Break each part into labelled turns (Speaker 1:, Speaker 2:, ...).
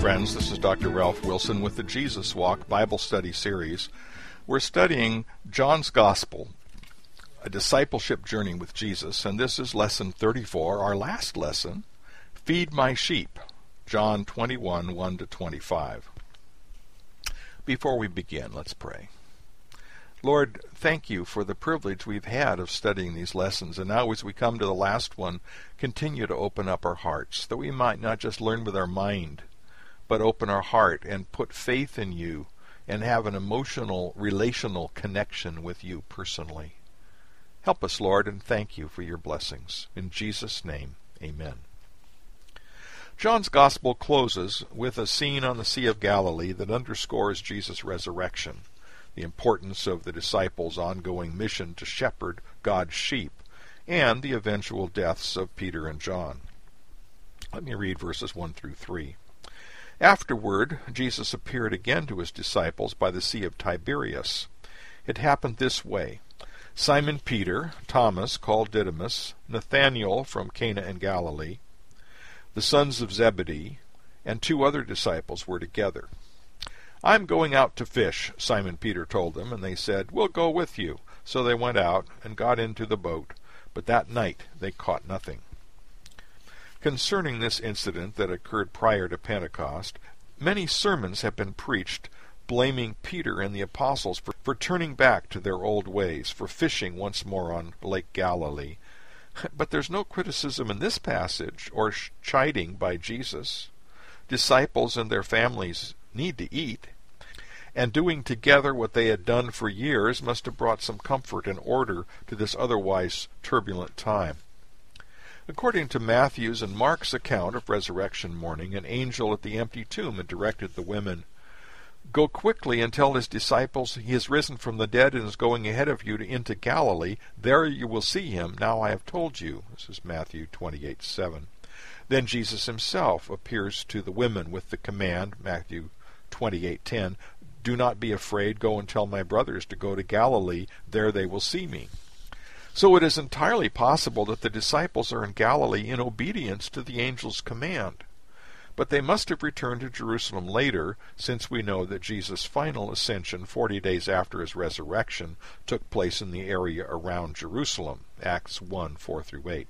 Speaker 1: friends. This is Dr. Ralph Wilson with the Jesus Walk Bible Study Series. We're studying John's Gospel, a discipleship journey with Jesus, and this is Lesson 34, our last lesson, Feed My Sheep, John 21, 1-25. Before we begin, let's pray. Lord, thank you for the privilege we've had of studying these lessons, and now as we come to the last one, continue to open up our hearts, that we might not just learn with our mind, but open our heart and put faith in you and have an emotional, relational connection with you personally. Help us, Lord, and thank you for your blessings. In Jesus' name, amen. John's Gospel closes with a scene on the Sea of Galilee that underscores Jesus' resurrection, the importance of the disciples' ongoing mission to shepherd God's sheep, and the eventual deaths of Peter and John. Let me read verses 1-3. Afterward, Jesus appeared again to his disciples by the Sea of Tiberias. It happened this way. Simon Peter, Thomas, called Didymus, Nathanael from Cana in Galilee, the sons of Zebedee, and 2 other disciples were together. "I'm going out to fish," Simon Peter told them, and they said, "We'll go with you." So they went out and got into the boat, but that night they caught nothing. Concerning this incident that occurred prior to Pentecost, many sermons have been preached blaming Peter and the apostles for turning back to their old ways, for fishing once more on Lake Galilee. But there's no criticism in this passage or chiding by Jesus. Disciples and their families need to eat, and doing together what they had done for years must have brought some comfort and order to this otherwise turbulent time. According to Matthew's and Mark's account of resurrection morning, an angel at the empty tomb had directed the women, "Go quickly and tell his disciples he has risen from the dead and is going ahead of you into Galilee. There you will see him. Now I have told you." This is Matthew 28:7. Then Jesus himself appears to the women with the command, Matthew 28:10, "Do not be afraid. Go and tell my brothers to go to Galilee. There they will see me." So it is entirely possible that the disciples are in Galilee in obedience to the angel's command. But they must have returned to Jerusalem later, since we know that Jesus' final ascension 40 days after his resurrection took place in the area around Jerusalem, Acts 1:4-8.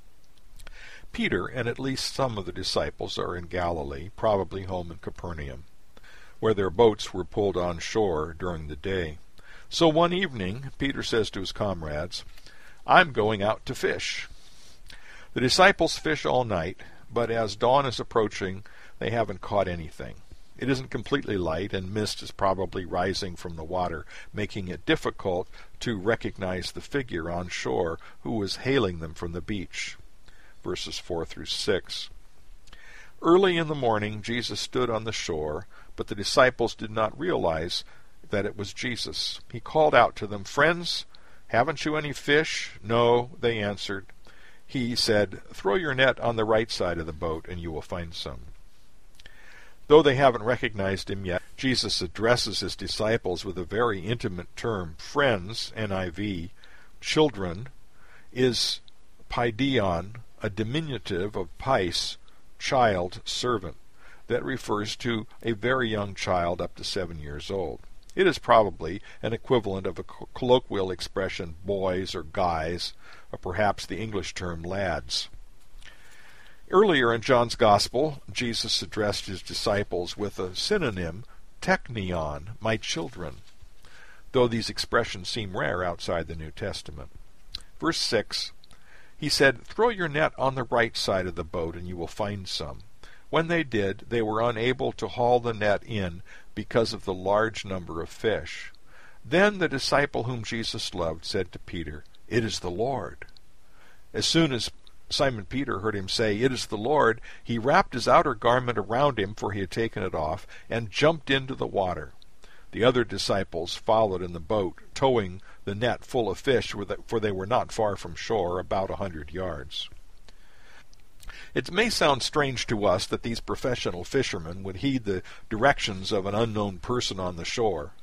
Speaker 1: Peter and at least some of the disciples are in Galilee, probably home in Capernaum, where their boats were pulled on shore during the day. So one evening, Peter says to his comrades, "I'm going out to fish." The disciples fish all night, but as dawn is approaching, they haven't caught anything. It isn't completely light, and mist is probably rising from the water, making it difficult to recognize the figure on shore who was hailing them from the beach. Verses 4-6. Early in the morning, Jesus stood on the shore, but the disciples did not realize that it was Jesus. He called out to them, "Friends, haven't you any fish?" "No," they answered. He said, "Throw your net on the right side of the boat, and you will find some." Though they haven't recognized him yet, Jesus addresses his disciples with a very intimate term. Friends, NIV, children, is paideon, a diminutive of pais, child, servant, that refers to a very young child up to 7 years old. It is probably an equivalent of a colloquial expression, boys or guys, or perhaps the English term lads. Earlier in John's Gospel, Jesus addressed his disciples with a synonym, teknion, my children, though these expressions seem rare outside the New Testament. Verse 6, he said, "Throw your net on the right side of the boat, and you will find some." When they did, they were unable to haul the net in because of the large number of fish. Then the disciple whom Jesus loved said to Peter, "It is the Lord." As soon as Simon Peter heard him say, "It is the Lord," he wrapped his outer garment around him, for he had taken it off, and jumped into the water. The other disciples followed in the boat, towing the net full of fish, for they were not far from shore, about 100 yards. It may sound strange to us that these professional fishermen would heed the directions of an unknown person on the shore.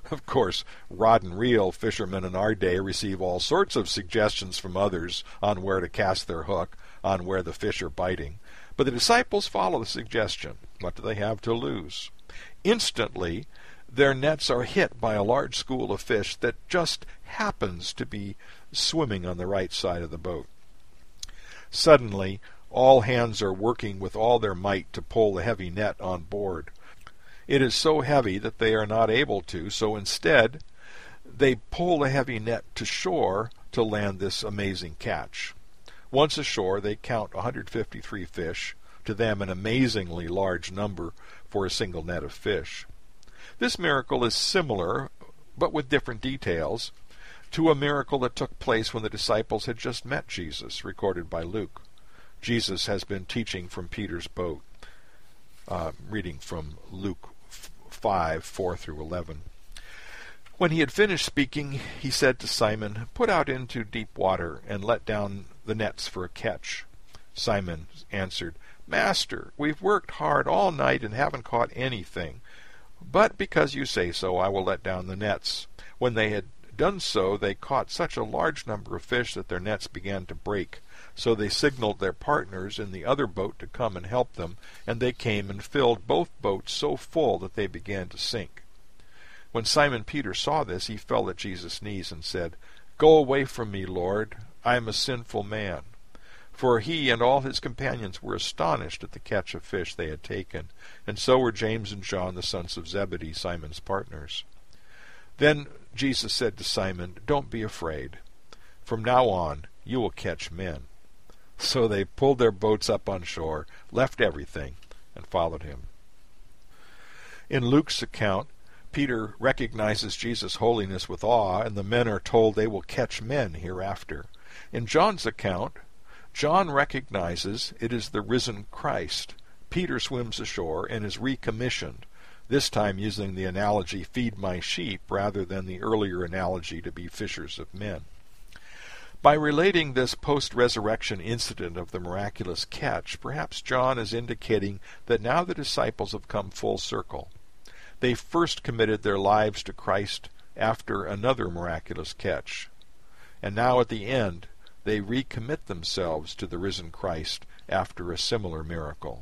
Speaker 1: Of course, rod-and-reel fishermen in our day receive all sorts of suggestions from others on where to cast their hook, on where the fish are biting. But the disciples follow the suggestion. What do they have to lose? Instantly, their nets are hit by a large school of fish that just happens to be swimming on the right side of the boat. Suddenly, all hands are working with all their might to pull the heavy net on board. It is so heavy that they are not able to, so instead they pull the heavy net to shore to land this amazing catch. Once ashore, they count 153 fish, to them an amazingly large number for a single net of fish. This miracle is similar, but with different details, to a miracle that took place when the disciples had just met Jesus, recorded by Luke. Jesus has been teaching from Peter's boat, reading from Luke 5, 4 through 11. When he had finished speaking, he said to Simon, "Put out into deep water and let down the nets for a catch." Simon answered, "Master, we've worked hard all night and haven't caught anything. But because you say so, I will let down the nets." When they had done so, they caught such a large number of fish that their nets began to break. So they signaled their partners in the other boat to come and help them, and they came and filled both boats so full that they began to sink. When Simon Peter saw this, he fell at Jesus' knees and said, "Go away from me, Lord, I am a sinful man." For he and all his companions were astonished at the catch of fish they had taken, and so were James and John, the sons of Zebedee, Simon's partners. Then Jesus said to Simon, "Don't be afraid. From now on you will catch men." So they pulled their boats up on shore, left everything, and followed him. In Luke's account, Peter recognizes Jesus' holiness with awe, and the men are told they will catch men hereafter. In John's account, John recognizes it is the risen Christ. Peter swims ashore and is recommissioned, this time using the analogy, "feed my sheep," rather than the earlier analogy to be fishers of men. By relating this post-resurrection incident of the miraculous catch, perhaps John is indicating that now the disciples have come full circle. They first committed their lives to Christ after another miraculous catch, and now at the end they recommit themselves to the risen Christ after a similar miracle.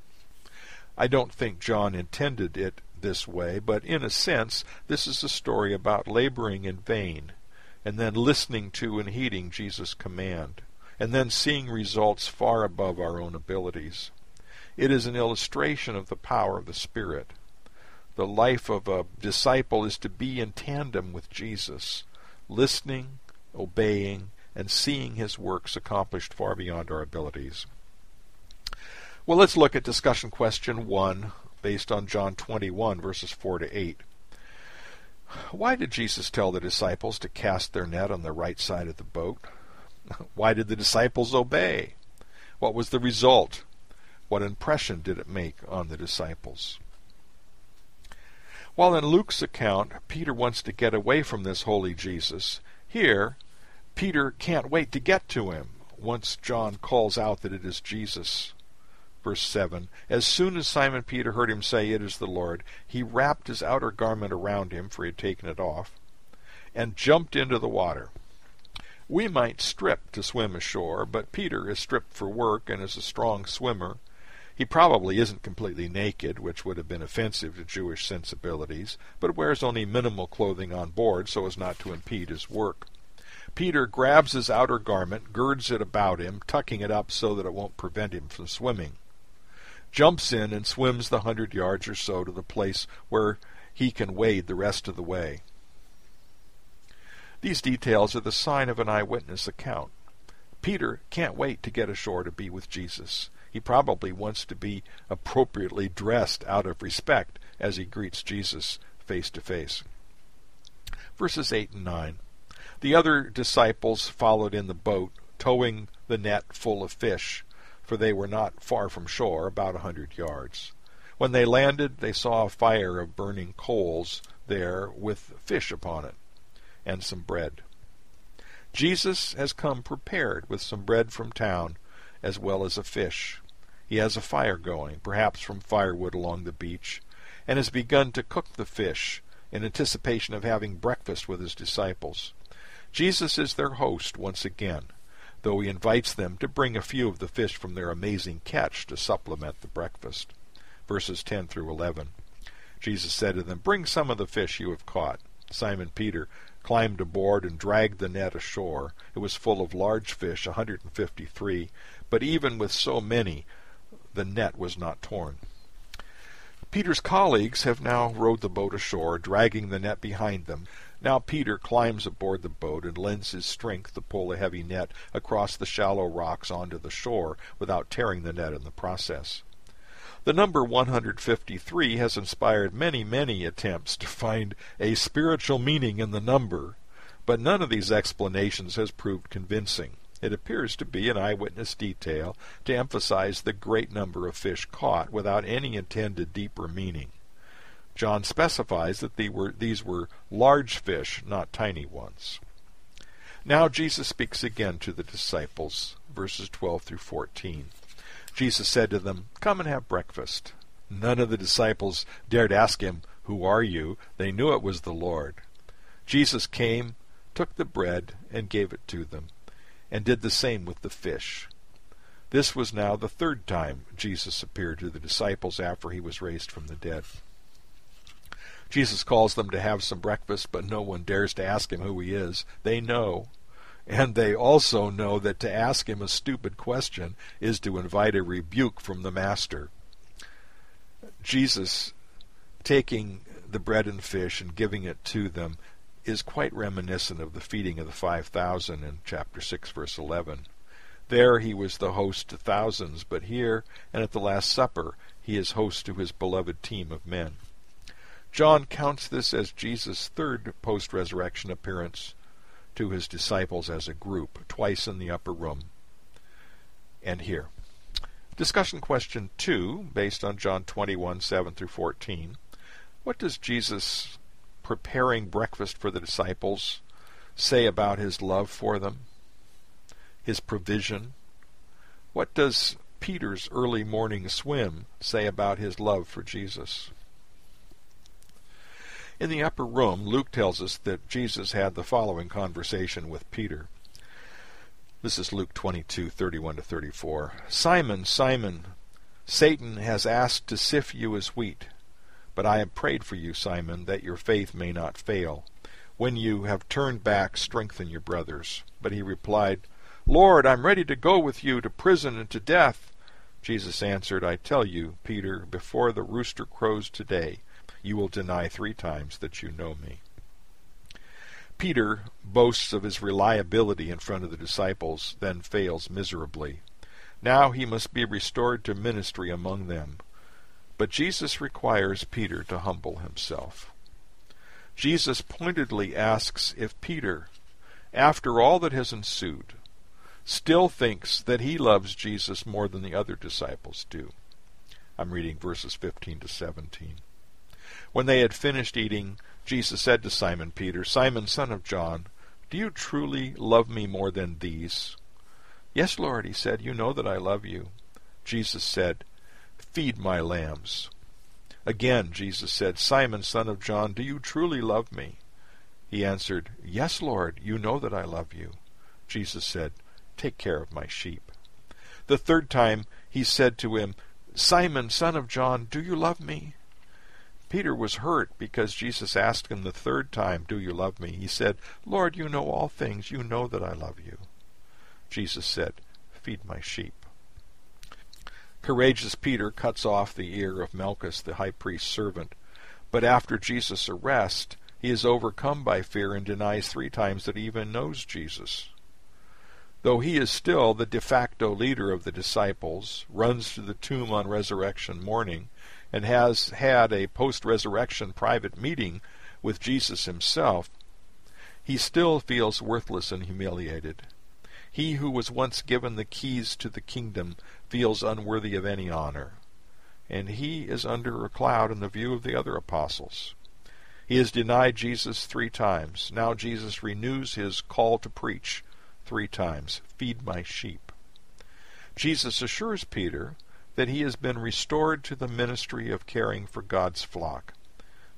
Speaker 1: I don't think John intended it this way, but in a sense this is a story about laboring in vain, and then listening to and heeding Jesus' command, and then seeing results far above our own abilities. It is an illustration of the power of the Spirit. The life of a disciple is to be in tandem with Jesus, listening, obeying, and seeing his works accomplished far beyond our abilities. Well, let's look at discussion question 1, based on John 21, verses 4 to 8. Why did Jesus tell the disciples to cast their net on the right side of the boat? Why did the disciples obey? What was the result? What impression did it make on the disciples? While in Luke's account, Peter wants to get away from this holy Jesus, here, Peter can't wait to get to him once John calls out that it is Jesus. Verse 7, as soon as Simon Peter heard him say, "It is the Lord," he wrapped his outer garment around him, for he had taken it off, and jumped into the water. We might strip to swim ashore, but Peter is stripped for work and is a strong swimmer. He probably isn't completely naked, which would have been offensive to Jewish sensibilities, but wears only minimal clothing on board so as not to impede his work. Peter grabs his outer garment, girds it about him, tucking it up so that it won't prevent him from swimming, jumps in and swims the 100 yards or so to the place where he can wade the rest of the way. These details are the sign of an eyewitness account. Peter can't wait to get ashore to be with Jesus. He probably wants to be appropriately dressed out of respect as he greets Jesus face to face. Verses 8 and 9. The other disciples followed in the boat, towing the net full of fish, for they were not far from shore, about 100 yards. When they landed, they saw a fire of burning coals there with fish upon it, and some bread. Jesus has come prepared with some bread from town, as well as a fish. He has a fire going, perhaps from firewood along the beach, and has begun to cook the fish, in anticipation of having breakfast with his disciples. Jesus is their host once again, though he invites them to bring a few of the fish from their amazing catch to supplement the breakfast. Verses 10 through 11. Jesus said to them, "Bring some of the fish you have caught." Simon Peter climbed aboard and dragged the net ashore. It was full of large fish, 153, but even with so many, the net was not torn. Peter's colleagues have now rowed the boat ashore, dragging the net behind them. Now Peter climbs aboard the boat and lends his strength to pull a heavy net across the shallow rocks onto the shore without tearing the net in the process. The number 153 has inspired many attempts to find a spiritual meaning in the number, but none of these explanations has proved convincing. It appears to be an eyewitness detail to emphasize the great number of fish caught without any intended deeper meaning. John specifies that these were large fish, not tiny ones. Now Jesus speaks again to the disciples, verses 12 through 14. Jesus said to them, "Come and have breakfast." None of the disciples dared ask him, "Who are you?" They knew it was the Lord. Jesus came, took the bread, and gave it to them, and did the same with the fish. This was now the third time Jesus appeared to the disciples after he was raised from the dead. Jesus calls them to have some breakfast, but no one dares to ask him who he is. They know. And they also know that to ask him a stupid question is to invite a rebuke from the Master. Jesus, taking the bread and fish and giving it to them, is quite reminiscent of the feeding of the 5,000 in chapter 6, verse 11. There he was the host to thousands, but here and at the Last Supper he is host to his beloved team of men. John counts this as Jesus' third post-resurrection appearance to his disciples as a group, twice in the upper room and here. Discussion question 2, based on John 21, 7 through 14. What does Jesus preparing breakfast for the disciples say about his love for them, his provision? What does Peter's early morning swim say about his love for Jesus? In the upper room, Luke tells us that Jesus had the following conversation with Peter. This is Luke 22, 31 to 34. "Simon, Simon, Satan has asked to sift you as wheat, but I have prayed for you, Simon, that your faith may not fail. When you have turned back, strengthen your brothers." But he replied, "Lord, I'm ready to go with you to prison and to death." Jesus answered, "I tell you, Peter, before the rooster crows today, you will deny 3 times that you know me." Peter boasts of his reliability in front of the disciples, then fails miserably. Now he must be restored to ministry among them. But Jesus requires Peter to humble himself. Jesus pointedly asks if Peter, after all that has ensued, still thinks that he loves Jesus more than the other disciples do. I'm reading verses 15 to 17. When they had finished eating, Jesus said to Simon Peter, "Simon, son of John, do you truly love me more than these?" "Yes, Lord," he said, "you know that I love you." Jesus said, "Feed my lambs." Again Jesus said, "Simon, son of John, do you truly love me?" He answered, "Yes, Lord, you know that I love you." Jesus said, "Take care of my sheep." The third time he said to him, "Simon, son of John, do you love me?" Peter was hurt because Jesus asked him the third time, "Do you love me?" He said, "Lord, you know all things. You know that I love you." Jesus said, "Feed my sheep." Courageous Peter cuts off the ear of Malchus, the high priest's servant, but after Jesus' arrest, he is overcome by fear and denies 3 times that he even knows Jesus. Though he is still the de facto leader of the disciples, runs to the tomb on resurrection morning, and has had a post-resurrection private meeting with Jesus himself, he still feels worthless and humiliated. He who was once given the keys to the kingdom feels unworthy of any honor, and he is under a cloud in the view of the other apostles. He has denied Jesus 3 times. Now Jesus renews his call to preach 3 times, "Feed my sheep." Jesus assures Peter that he has been restored to the ministry of caring for God's flock.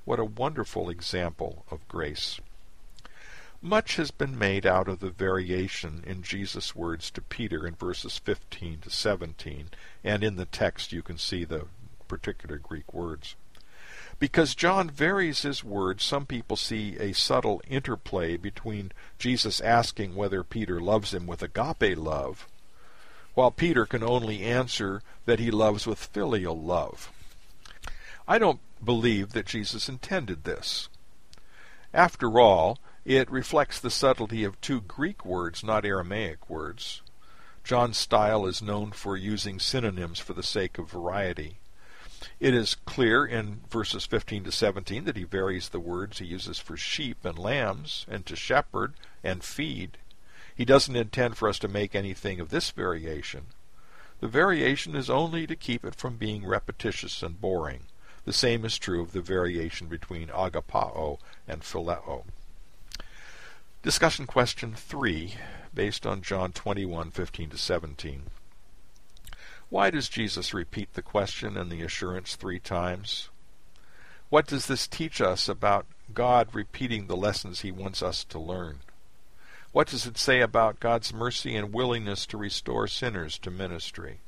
Speaker 1: What a wonderful example of grace. Much has been made out of the variation in Jesus' words to Peter in verses 15 to 17, and in the text you can see the particular Greek words. Because John varies his words, some people see a subtle interplay between Jesus asking whether Peter loves him with agape love, while Peter can only answer that he loves with filial love. I don't believe that Jesus intended this. After all, it reflects the subtlety of two Greek words, not Aramaic words. John's style is known for using synonyms for the sake of variety. It is clear in verses 15 to 17 that he varies the words he uses for sheep and lambs, and to shepherd and feed. He doesn't intend for us to make anything of this variation. The variation is only to keep it from being repetitious and boring. The same is true of the variation between agapao and phileo. Discussion question 3, based on John 21:15 to 17. Why does Jesus repeat the question and the assurance 3 times? What does this teach us about God repeating the lessons he wants us to learn? What does it say about God's mercy and willingness to restore sinners to ministry?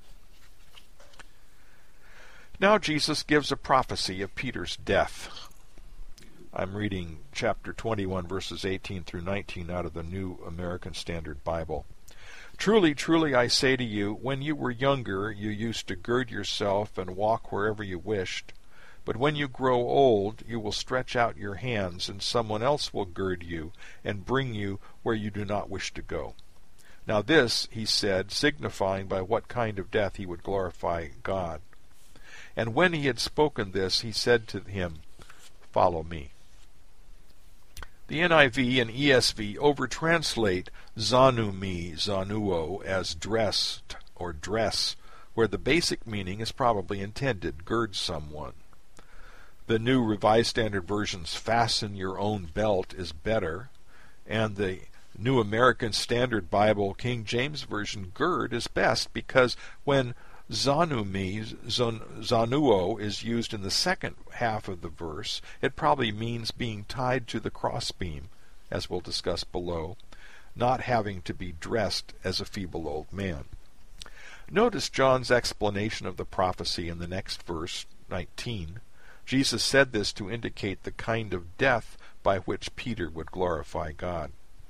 Speaker 1: Now Jesus gives a prophecy of Peter's death. I'm reading chapter 21, verses 18 through 19 out of the New American Standard Bible. Truly, truly, I say to you, when you were younger, you used to gird yourself and walk wherever you wished. But when you grow old, you will stretch out your hands, and someone else will gird you and bring you where you do not wish to go. Now this, he said, signifying by what kind of death he would glorify God. And when he had spoken this, he said to him, Follow me. The NIV and ESV overtranslate zanumi, zanuo, as dressed or dress, where the basic meaning is probably intended, gird someone. The New Revised Standard Version's fasten your own belt is better, and the New American Standard Bible King James Version gird is best, because when zanumi, zanuo, is used in the second half of the verse, it probably means being tied to the crossbeam, as we'll discuss below, not having to be dressed as a feeble old man. Notice John's explanation of the prophecy in the next verse, 19. Jesus said this to indicate the kind of death by which Peter would glorify God.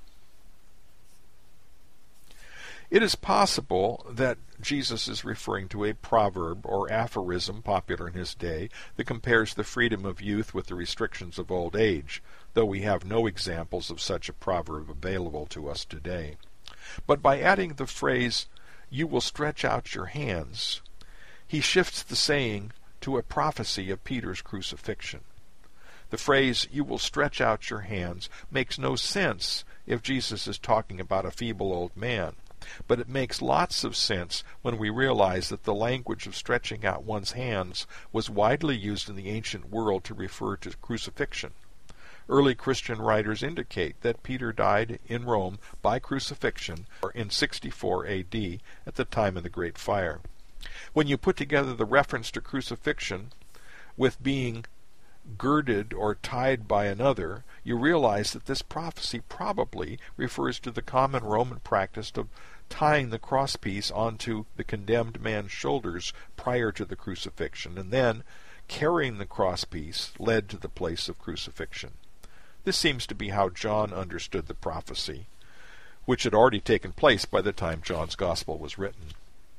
Speaker 1: It is possible that Jesus is referring to a proverb or aphorism popular in his day that compares the freedom of youth with the restrictions of old age, though we have no examples of such a proverb available to us today. But by adding the phrase, "You will stretch out your hands," he shifts the saying to a prophecy of Peter's crucifixion. The phrase, "You will stretch out your hands," makes no sense if Jesus is talking about a feeble old man. But it makes lots of sense when we realize that the language of stretching out one's hands was widely used in the ancient world to refer to crucifixion. Early Christian writers indicate that Peter died in Rome by crucifixion in 64 AD at the time of the Great Fire. When you put together the reference to crucifixion with being girded or tied by another, you realize that this prophecy probably refers to the common Roman practice of tying the crosspiece onto the condemned man's shoulders prior to the crucifixion, and then carrying the crosspiece led to the place of crucifixion. This seems to be how John understood the prophecy, which had already taken place by the time John's Gospel was written.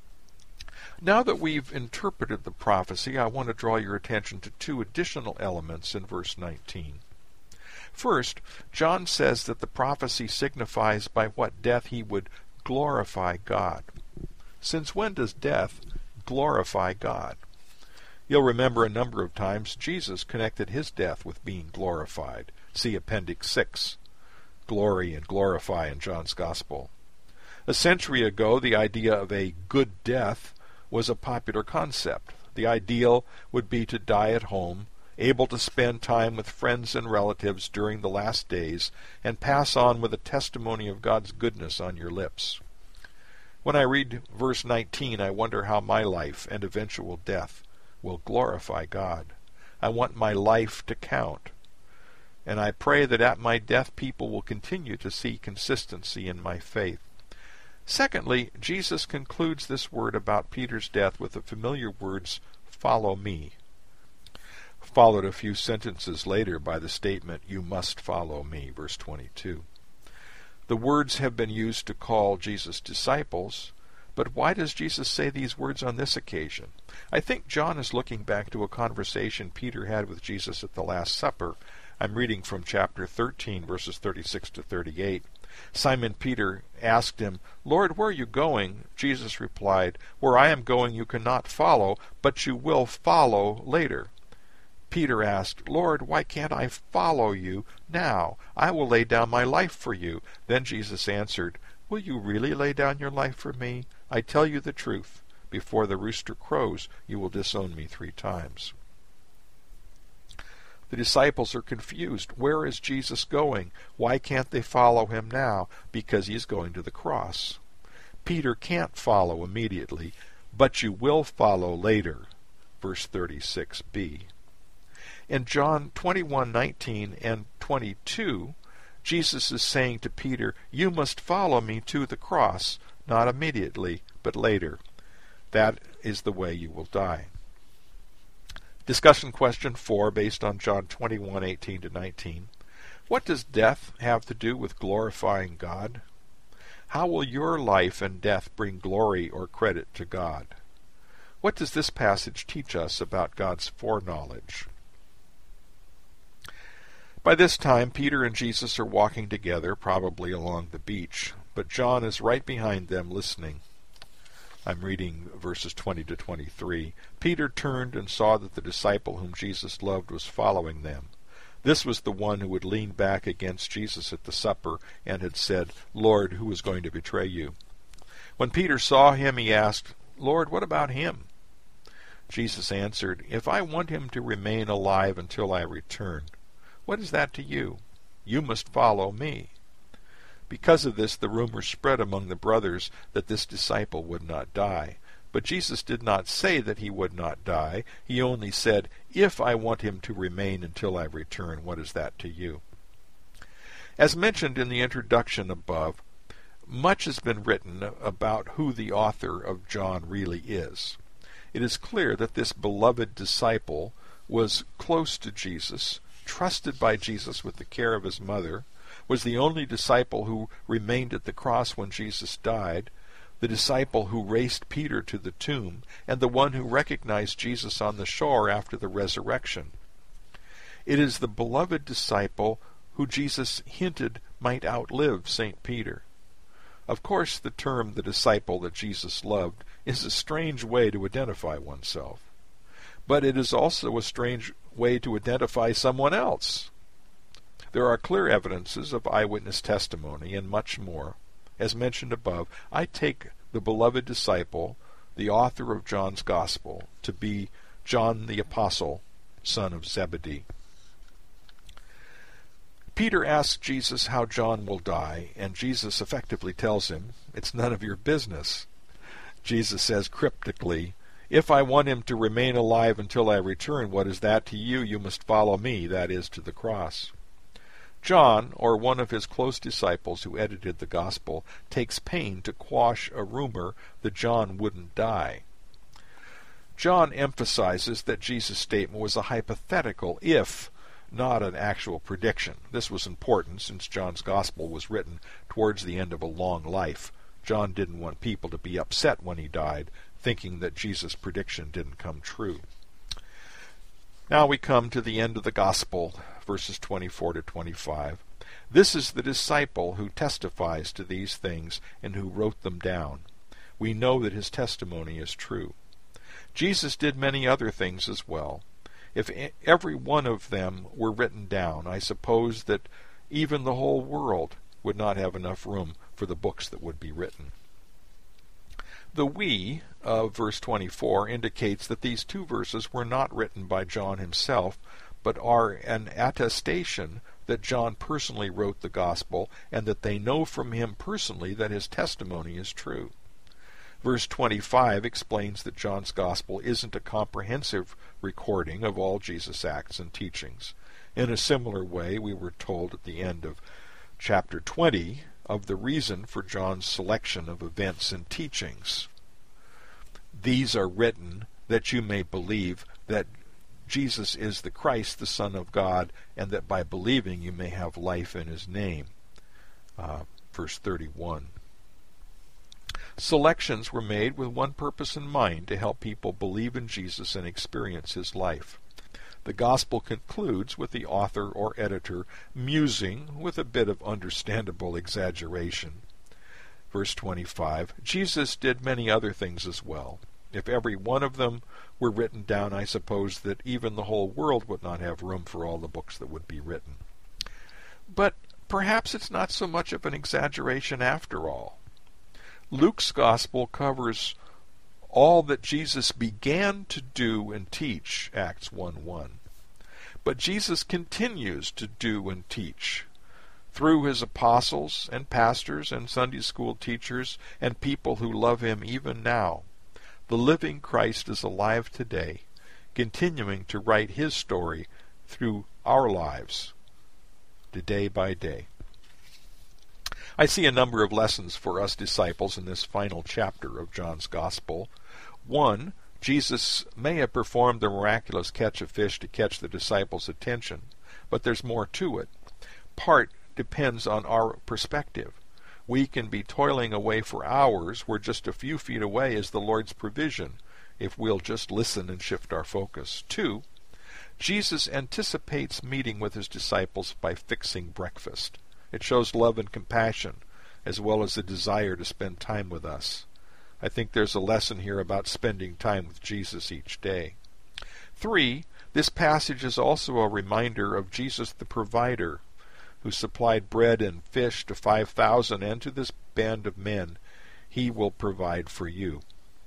Speaker 1: Now that we've interpreted the prophecy, I want to draw your attention to 2 additional elements in verse 19. First, John says that the prophecy signifies by what death he would glorify God. Since when does death glorify God? You'll remember a number of times Jesus connected his death with being glorified. See Appendix 6, glory and glorify in John's Gospel. A century ago, the idea of a good death was a popular concept. The ideal would be to die at home, able to spend time with friends and relatives during the last days, and pass on with a testimony of God's goodness on your lips. When I read verse 19, I wonder how my life and eventual death will glorify God. I want my life to count. And I pray that at my death people will continue to see consistency in my faith. Secondly, Jesus concludes this word about Peter's death with the familiar words, "Follow me," followed a few sentences later by the statement, "You must follow me," verse 22. The words have been used to call Jesus disciples, but why does Jesus say these words on this occasion? I think John is looking back to a conversation Peter had with Jesus at the Last Supper. I'm reading from chapter 13, verses 36 to 38. Simon Peter asked him, "Lord, where are you going?" Jesus replied, "Where I am going you cannot follow, but you will follow later." Peter asked, "Lord, why can't I follow you now? I will lay down my life for you." Then Jesus answered, "Will you really lay down your life for me? I tell you the truth. Before the rooster crows, you will disown me 3 times. The disciples are confused. Where is Jesus going? Why can't they follow him now? Because he's going to the cross. Peter can't follow immediately, but you will follow later. Verse 36b. In John 21:19 and 22, Jesus is saying to Peter, "You must follow me to the cross, not immediately, but later. That is the way you will die." Discussion question 4, based on John 21:18 to 19. What does death have to do with glorifying God? How will your life and death bring glory or credit to God? What does this passage teach us about God's foreknowledge? By this time, Peter and Jesus are walking together, probably along the beach, but John is right behind them listening. I'm reading verses 20 to 23. Peter turned and saw that the disciple whom Jesus loved was following them. This was the one who had leaned back against Jesus at the supper and had said, "Lord, who is going to betray you?" When Peter saw him, he asked, "Lord, what about him?" Jesus answered, "If I want him to remain alive until I return, what is that to you? You must follow me." Because of this, the rumor spread among the brothers that this disciple would not die. But Jesus did not say that he would not die. He only said, "If I want him to remain until I return, what is that to you?" As mentioned in the introduction above, much has been written about who the author of John really is. It is clear that this beloved disciple was close to Jesus, trusted by Jesus with the care of his mother, was the only disciple who remained at the cross when Jesus died, the disciple who raced Peter to the tomb, and the one who recognized Jesus on the shore after the resurrection. It is the beloved disciple who Jesus hinted might outlive St. Peter. Of course, the term "the disciple that Jesus loved" is a strange way to identify oneself. But it is also a strange way to identify someone else. There are clear evidences of eyewitness testimony and much more. As mentioned above, I take the beloved disciple, the author of John's Gospel, to be John the Apostle, son of Zebedee. Peter asks Jesus how John will die, and Jesus effectively tells him, "It's none of your business." Jesus says cryptically, "If I want him to remain alive until I return, what is that to you? You must follow me," that is, to the cross. John, or one of his close disciples who edited the Gospel, takes pain to quash a rumor that John wouldn't die. John emphasizes that Jesus' statement was a hypothetical if, not an actual prediction. This was important since John's Gospel was written towards the end of a long life. John didn't want people to be upset when he died, thinking that Jesus' prediction didn't come true. Now we come to the end of the Gospel, verses 24 to 25. This is the disciple who testifies to these things and who wrote them down. We know that his testimony is true. Jesus did many other things as well. If every one of them were written down, I suppose that even the whole world would not have enough room for the books that would be written. The "we" of verse 24 indicates that these 2 verses were not written by John himself, but are an attestation that John personally wrote the Gospel and that they know from him personally that his testimony is true. Verse 25 explains that John's Gospel isn't a comprehensive recording of all Jesus' acts and teachings. In a similar way, we were told at the end of chapter 20 of the reason for John's selection of events and teachings. These are written that you may believe that Jesus is the Christ, the Son of God, and that by believing you may have life in his name. Verse 31. Selections were made with one purpose in mind, to help people believe in Jesus and experience his life. The Gospel concludes with the author or editor musing with a bit of understandable exaggeration. Verse 25, Jesus did many other things as well. If every one of them were written down, I suppose that even the whole world would not have room for all the books that would be written. But perhaps it's not so much of an exaggeration after all. Luke's Gospel covers all that Jesus began to do and teach, Acts 1:1. But Jesus continues to do and teach through his apostles and pastors and Sunday school teachers and people who love him even now. The living Christ is alive today, continuing to write his story through our lives, day by day. I see a number of lessons for us disciples in this final chapter of John's Gospel. 1. Jesus may have performed the miraculous catch of fish to catch the disciples' attention, but there's more to it. Part depends on our perspective. We can be toiling away for hours where just a few feet away is the Lord's provision, if we'll just listen and shift our focus. 2. Jesus anticipates meeting with his disciples by fixing breakfast. It shows love and compassion, as well as a desire to spend time with us. I think there's a lesson here about spending time with Jesus each day. 3. This passage is also a reminder of Jesus the provider, who supplied bread and fish to 5,000, and to this band of men he will provide for you.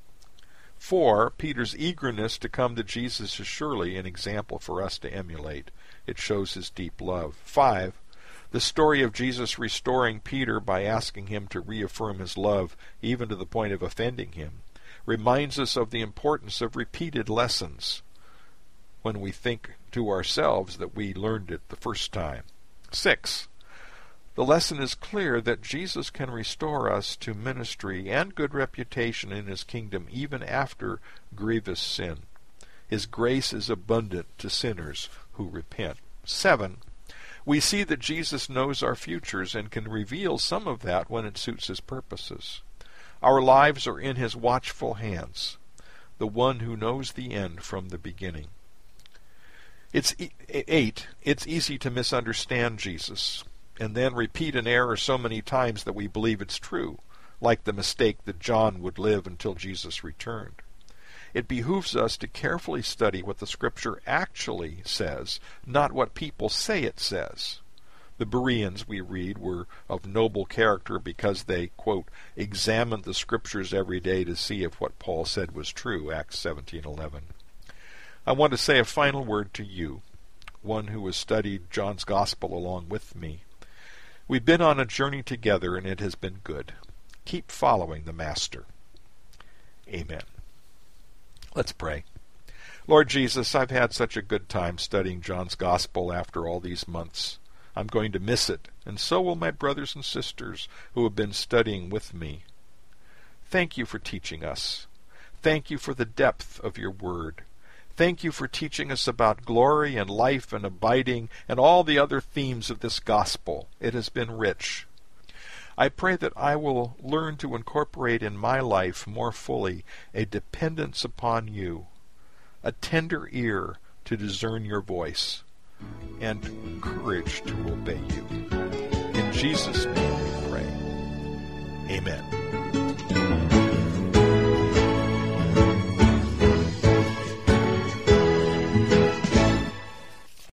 Speaker 1: 4. Peter's eagerness to come to Jesus is surely an example for us to emulate. It shows his deep love. 5. The story of Jesus restoring Peter by asking him to reaffirm his love, even to the point of offending him, reminds us of the importance of repeated lessons when we think to ourselves that we learned it the first time. 6. The lesson is clear that Jesus can restore us to ministry and good reputation in his kingdom even after grievous sin. His grace is abundant to sinners who repent. 7. We see that Jesus knows our futures and can reveal some of that when it suits his purposes. Our lives are in his watchful hands, the one who knows the end from the beginning. 8. It's easy to misunderstand Jesus and then repeat an error so many times that we believe it's true, like the mistake that John would live until Jesus returned. It behooves us to carefully study what the Scripture actually says, not what people say it says. The Bereans, we read, were of noble character because they, quote, examined the Scriptures every day to see if what Paul said was true, Acts 17:11. I want to say a final word to you, one who has studied John's Gospel along with me. We've been on a journey together, and it has been good. Keep following the Master. Amen. Let's pray. Lord Jesus, I've had such a good time studying John's Gospel after all these months. I'm going to miss it, and so will my brothers and sisters who have been studying with me. Thank you for teaching us. Thank you for the depth of your word. Thank you for teaching us about glory and life and abiding and all the other themes of this gospel. It has been rich. I pray that I will learn to incorporate in my life more fully a dependence upon you, a tender ear to discern your voice, and courage to obey you. In Jesus' name we pray. Amen.